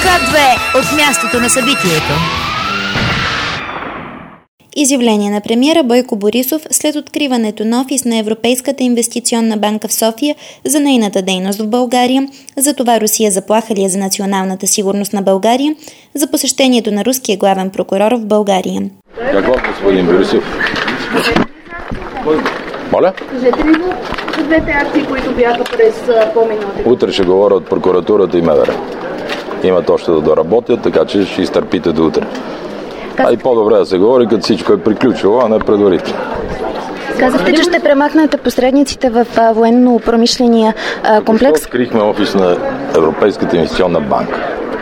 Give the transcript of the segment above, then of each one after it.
2 от мястото на събитието. Изявление на премиера Бойко Борисов след откриването на офис на Европейската инвестиционна банка в София за нейната дейност в България, за това Русия заплаха ли е за националната сигурност на България, за посещението на руския главен прокурор в България. Какво, господин Борисов? Моля? Кажете ли за двете акции, които бяха през по-миналите? Утре ще говоря от прокуратурата и МВР. Имат още да доработят, така че ще изтърпите до утре. А и по-добре да се говори, като всичко е приключило, а не предварително. Казахте, че ще премахнете посредниците в военно-промишления комплекс. Открихме офис на Европейската инвестиционна банка.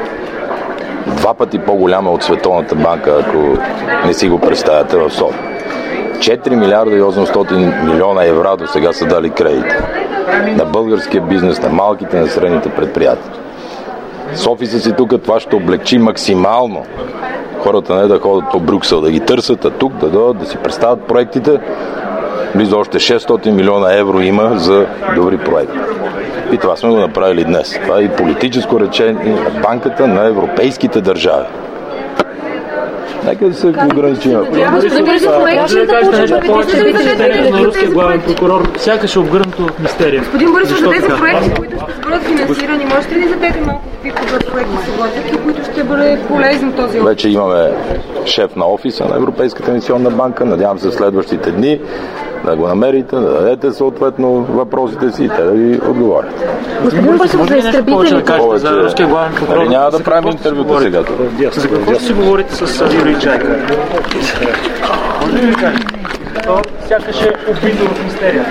2 пъти по-голяма от Световната банка, ако не си го представяте, в София. 4 милиарда и 800 милиона евро до сега са дали кредити на българския бизнес, на малките, на средните предприятия. С офиса си тук това ще облегчи максимално хората не да ходят по Брюксел да ги търсят, а тук да дойдат да си представят проектите. Близо още 600 милиона евро има за добри проекти. И това сме го направили днес. Това е и политическо речение на банката на европейските държави. Нека да се ограничим. Господин Борисов, може ли да кажете нещо на руския главен прокурор? Сякаш е обгърнато в мистерия. Господин Борисов, за тези проекти, които ще бъдат финансирани, можете ли да зададете малко какви проекти се водят и които ще бъде полезно този опит? Вече имаме шеф на офиса на Европейската инвестиционна банка. Надявам се в следващите дни да го намерите, да дадете съответно въпросите си и те да ви отговорят. Господин Борисов, за изтребителите. За руския главен прокурор. Няма да правим интервюта сега. За какво си говорите с Юрий Чайка? Може ли да кажете? То сякаш е обидно в мистерия.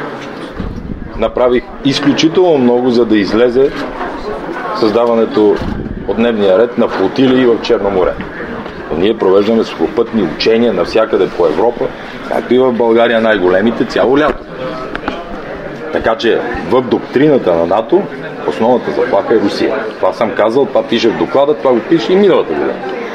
Направих изключително много, за да излезе създаването от дневния ред на флотилии в Черно море. Ние провеждаме сухопътни учения навсякъде по Европа, както и в България най-големите цяло лято. Така че в доктрината на НАТО основната заплаха е Русия. Това съм казал, това пише в доклада, това го пише и миналата година.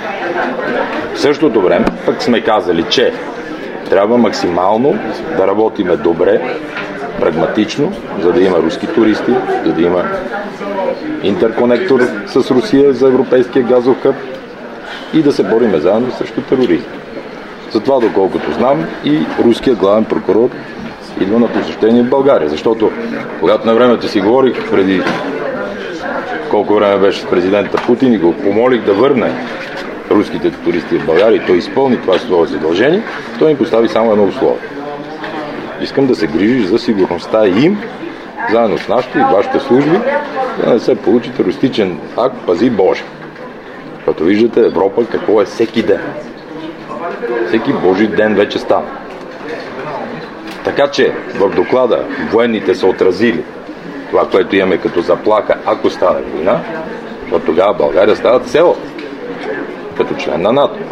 В същото време пък сме казали, че трябва максимално да работиме добре, прагматично, за да има руски туристи, за да има интерконектор с Русия за европейския газов хъб и да се бориме заедно срещу тероризм. Затова, доколкото знам, и руският главен прокурор идва на посещение в България. Защото, когато на времето си говорих преди колко време беше с президента Путин и го помолих да върне руските туристи в България и той изпълни това свое задължение, той ми постави само едно условие. Искам да се грижиш за сигурността им, заедно с нашите и вашите служби, за да не се получи терористичен акт, пази Боже. Като виждате Европа какво е всеки ден. Всеки Божи ден вече става. Така че в доклада военните са отразили това, което имаме като заплаха, ако стане война, защото тогава България става цел като член на НАТО.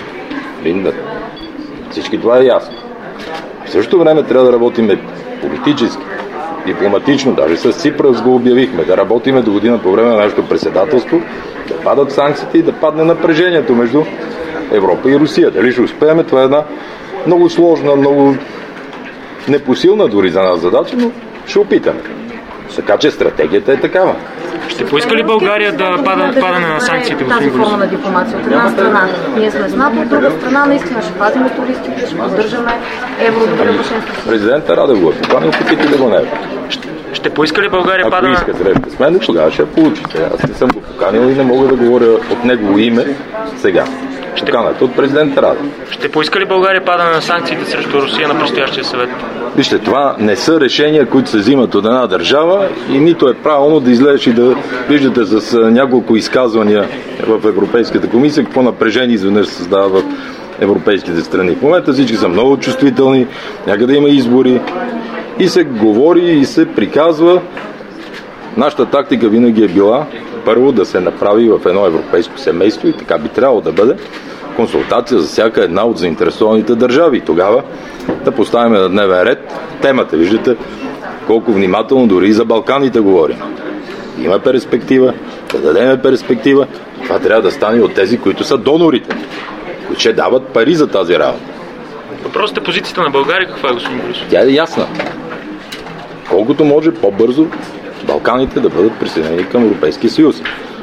Всички това е ясно. В същото време трябва да работим политически, дипломатично, даже с Ципрас го обявихме, да работиме до година по време на нашето председателство, да падат санкциите и да падне напрежението между Европа и Русия. Дали ще успеем, това е една много сложна, много непосилна дори за нас задача, но ще опитаме. Така че стратегията е такава. Ще поиска ли България да падане на санкциите? Тази форма на дипломация от една страна. Ние сме с НАТО, от друга страна наистина ще пазим туристите, ще поддържаме евродобродушенството. Президента Радев го е поканил, опитайте да го не е. Ще поиска ли България падане? Ако иска среща с мен, тогава ще я получите. Аз не съм го поканил и не мога да говоря от негово име сега. Поканата от президента Радев. Ще поиска ли България падане на санкциите срещу Русия на предстоящия съвет? Вижте, това не са решения, които се взимат от една държава и нито е правилно да излезеш и да виждате с няколко изказвания в Европейската комисия какво напрежение изведнъж се създава в европейските страни. В момента всички са много чувствителни, някъде има избори и се говори и се приказва. Нашата тактика винаги е била първо да се направи в едно европейско семейство и така би трябвало да бъде консултация за всяка една от заинтересованите държави. И тогава да поставим на дневен ред темата. Виждате колко внимателно дори и за Балканите говорим. Има перспектива, да дадем перспектива. Това трябва да стане от тези, които са донорите, които ще дават пари за тази работа. Въпросът е позицията на България каква е, господин Борисов? Тя е ясна. Колкото може по-бързо Балканите да бъдат присъединени към Европейския съюз.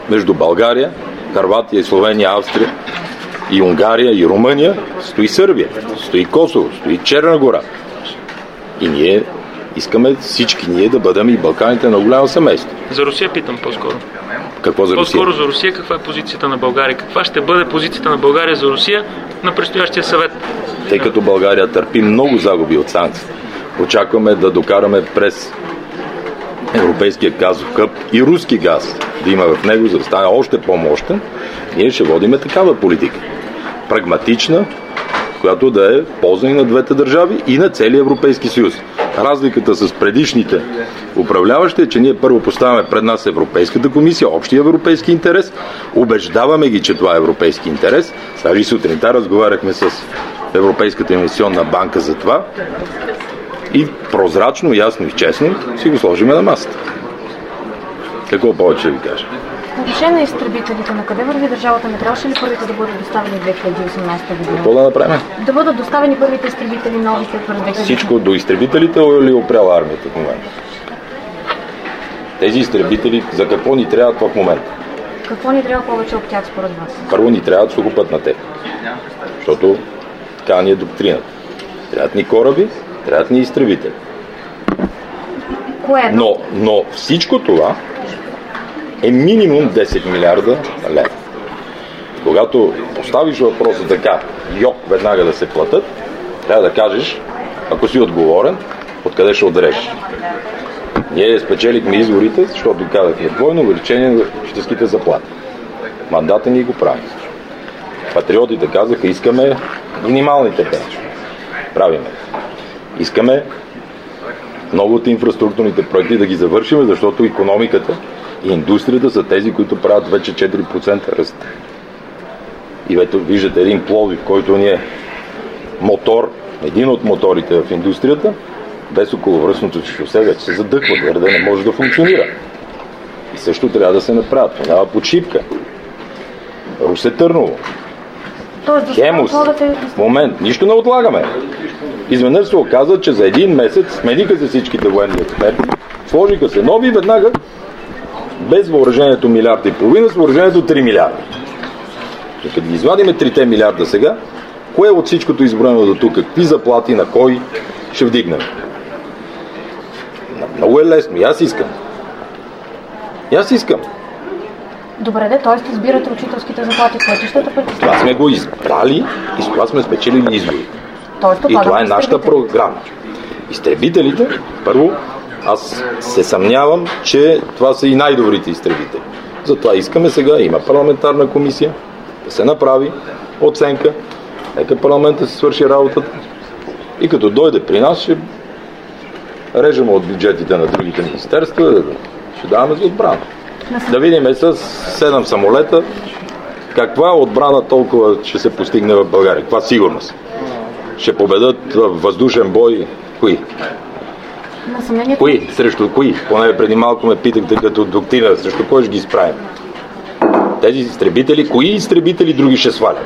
между България, Хърватия, Словения, Австрия и Унгария и Румъния стои Сърбия, стои Косово, стои Черна гора. И ние искаме всички ние да бъдем и Балканите на голямо семейство. За Русия питам по-скоро. Какво за Русия? По-скоро за Русия, каква е позицията на България? Каква ще бъде позицията на България за Русия на предстоящия съвет? Тъй като България търпи много загуби от санкции, очакваме да докараме през Европейския газов хъб и руски газ да има в него, за да стане още по-мощен. Ние ще водиме такава политика. Прагматична, която да е полза и на двете държави и на целия Европейски съюз. Разликата с предишните управляващи е, че ние първо поставяме пред нас Европейската комисия, общия европейски интерес, убеждаваме ги, че това е европейски интерес. Даже и сутринта разговаряхме с Европейската инвестиционна банка за това и прозрачно, ясно и честно си го сложиме на масата. Какво повече да ви кажа? По отношение на изтребителите, на къде върви държавата? Не трябваше ли първите да бъдат доставени 2018 година? Какво да направим? Да бъдат доставени първите изтребители новите през 2018. Всичко до изтребителите ли опряла армията в момента? Тези изтребители за какво ни трябват в момента? Какво ни трябва повече от тях според вас? Първо ни трябват сухопътна техника, защото така ни е доктрината. Трябват ни кораби, трябват ни изтребители. Кое? Но всичко това е минимум 10 милиарда лева. Когато поставиш въпроса така, веднага да се платят, трябва да кажеш, ако си отговорен, откъде ще отрежеш. Ние спечелихме изборите, защото казахме двойно увеличение на учителските заплати. Мандата ни го прави. Патриотите казаха, искаме минималните пенсии. Правиме. Искаме много от инфраструктурните проекти да ги завършим, защото икономиката и индустрията са тези, които правят вече 4% ръст. И ето виждате един Пловдив, който ни е мотор, един от моторите в индустрията, без околовръстното шосе вече се задъхва, града не може да функционира. И също трябва да се направят. Тогава подшипка. Русе Търново. Хемус. В момент. Нищо не отлагаме. Изведнъж се оказа, че за един месец смениха се всичките военни експерти, сложиха се нови и веднага без въоръжението 1,5 милиарда, с въоръжението 3 милиарда. И като ги извадиме 3 милиарда сега, кое от всичкото изброено до тук, какви заплати, на кой ще вдигнем? Много е лесно. И аз искам. Добре, т.е. избирате учителските заплати, пътищата, пътищата. Това сме го избрали и с това сме спечелили избори. И това е нашата програма. Изтребителите, първо, аз се съмнявам, че това са и най-добрите изтребители. Затова искаме сега, има парламентарна комисия, да се направи оценка, нека парламента се свърши работата и като дойде при нас, ще режем от бюджетите на другите министерства, ще даваме за отбрана. Да видим с 7 самолета каква отбрана толкова ще се постигне в България, каква сигурност. Ще победат в въздушен бой кои? Кои? Срещу кои? Поне преди малко ме питахте като доктрина, срещу кой ще ги изправим? Тези изтребители, кои изтребители други ще свалят?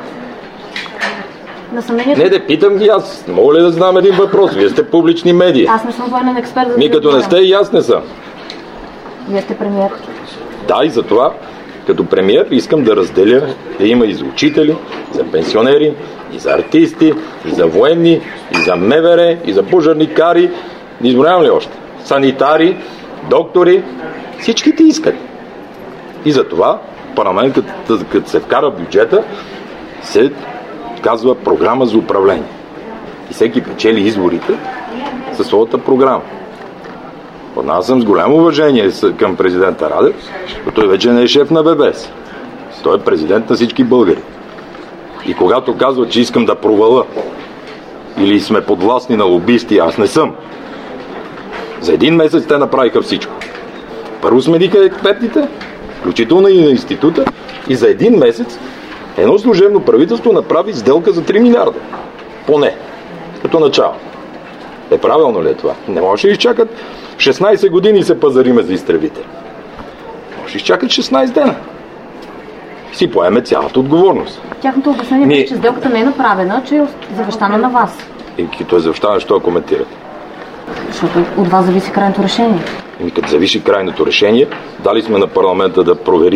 Не да питам ги аз. Мога ли да знам един въпрос? Вие сте публични медии. Аз не съм военен експерт. Като не сте и аз не съм. Вие сте премиер. Да, и затова като премиер искам да разделя, да има и за учители, и за пенсионери, и за артисти, и за военни, и за МВР, и за пожарникари, не изброявам ли още? Санитари, доктори, всичките искат. И затова парламент, като се вкара бюджета, се казва програма за управление. И всеки печели изборите със своята програма. Аз съм с голямо уважение към президента Радев, но той вече не е шеф на ББС. Той е президент на всички българи. И когато казва, че искам да проваля или сме подвластни на лобисти, аз не съм. За един месец те направиха всичко. Първо смениха експертите, включително и на института, и за един месец едно служебно правителство направи сделка за 3 милиарда. Поне. Като начало. Правилно ли е това? Не може да изчакат 16 години се пазариме за изтребители. Може да изчакат 16 дена. Си поеме цялата отговорност. Тяхното обяснение е, че сделката не е направена, че е завещана на вас. И като е завещана, що коментирате? Защото от вас зависи крайното решение. Като зависи крайното решение, дали сме на парламента да провери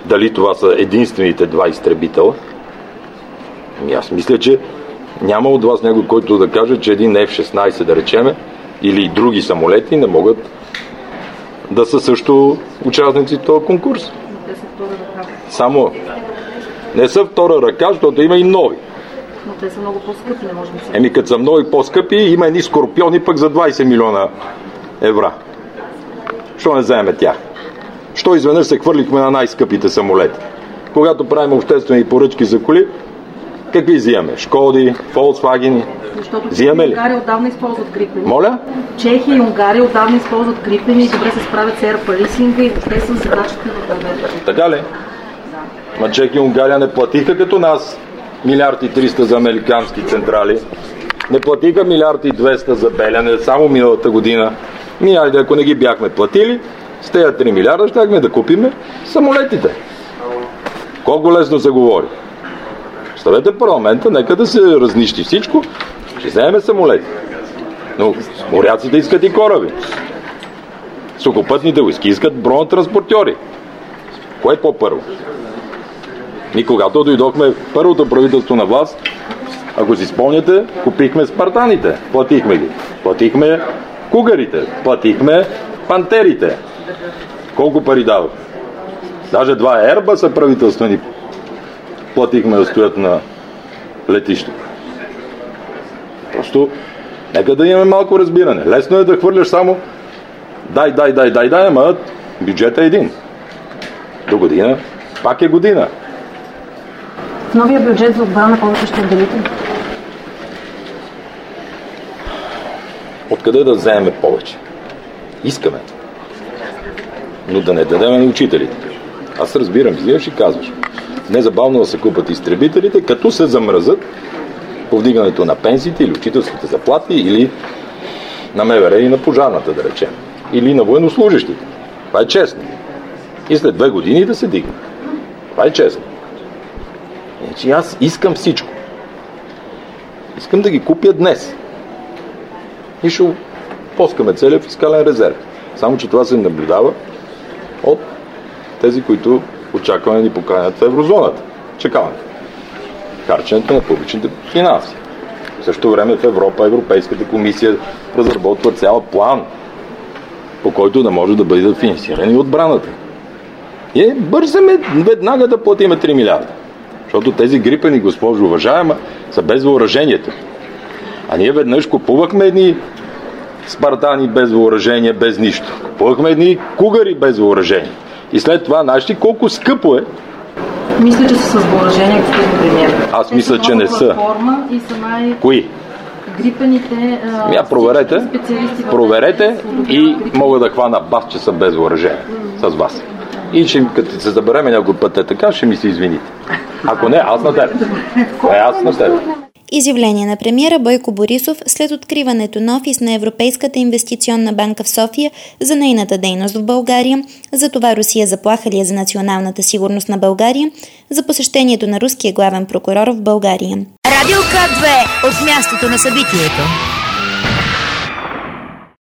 Дали това са единствените 2 изтребителя? Аз мисля, че няма от вас някой, който да каже, че един F-16, да речеме, или други самолети не могат да са също участници в този конкурс. Само не са втора ръка, защото има и нови. Но те са много по-скъпи, не можем да се... Като са много по-скъпи, има едни Скорпиони пък за 20 милиона евро. Що не вземем тях? Що изведнъж се хвърлихме на най-скъпите самолети? Когато правим обществени поръчки за коли, какви взимаме? Шкоди, Фолксвагени? Защото взимаме ли? Унгария отдавна използват грипени. Моля? Чехия и Унгария отдавна използват грипени и добре се справят с Air Policing и въобще с задачите в България. Така ли? Ма Чехия и Унгария не платиха като нас 1 милиард и 300 за американски централи. Не платиха 1 милиард и 200 за Белене само миналата година. Ние, ако не ги бяхме платили, с тези 3 милиарда щяхме да купиме самолетите. Колко лесно се говори. Ставете парламента, нека да се разнищи всичко, ще вземем самолети. Но моряците искат и кораби. Сухопътните войски искат бронетранспортьори. Кое е по-първо? И когато дойдохме първото правителство на власт, ако си спомняте, купихме спартаните, платихме ги. Платихме кугарите, платихме пантерите. Колко пари дадох? Даже 2 Airbus правителствени платихме да стоят на летището. Просто нека да имаме малко разбиране. Лесно е да хвърляш само дай, ама бюджет е един. До година пак е година. В новия бюджет за отбрана колко ще отделите? Откъде да вземем повече? Искаме. Но да не дадем на учителите. Аз разбирам, взимаш и казваш. Незабавно да се купат изтребителите, като се замръзат повдигането на пенсиите или учителските заплати, или на МВР и на пожарната, да речем. Или на военнослужащите. Това е честно. И след 2 години да се дигне. Това е честно. Значи аз искам всичко. Искам да ги купя днес. И ще поскаме целият фискален резерв. Само че това се наблюдава от тези, които очакваме да ни поканят в еврозоната. Чекаме. Харченето на публичните финанси. В същото време в Европа Европейската комисия разработва цял план, по който да може да бъде финансирани отбраната. И бързаме веднага да платиме 3 милиарда. Защото тези грипени, госпожо уважаема, са без въоръжението. А ние веднъж купувахме едни спартани без въоръжение, без нищо. Купувахме едни кугари без въоръжение. И след това, знаеш ли колко скъпо е? Мисля, че са с въоръжение, господин премиер. Аз мисля, че не са. И са Кои? Грипените... Проверете и мога да хвана бас, че са без въоръжение. С вас. И че, като се забереме някой път е така, ще ми се извините. Ако не, аз на теб. Аз на теб. Изявление на премиера Бойко Борисов след откриването на офис на Европейската инвестиционна банка в София за нейната дейност в България, за това Русия заплаха ли е за националната сигурност на България, за посещението на руския главен прокурор в България. Радио К2 от мястото на събитието.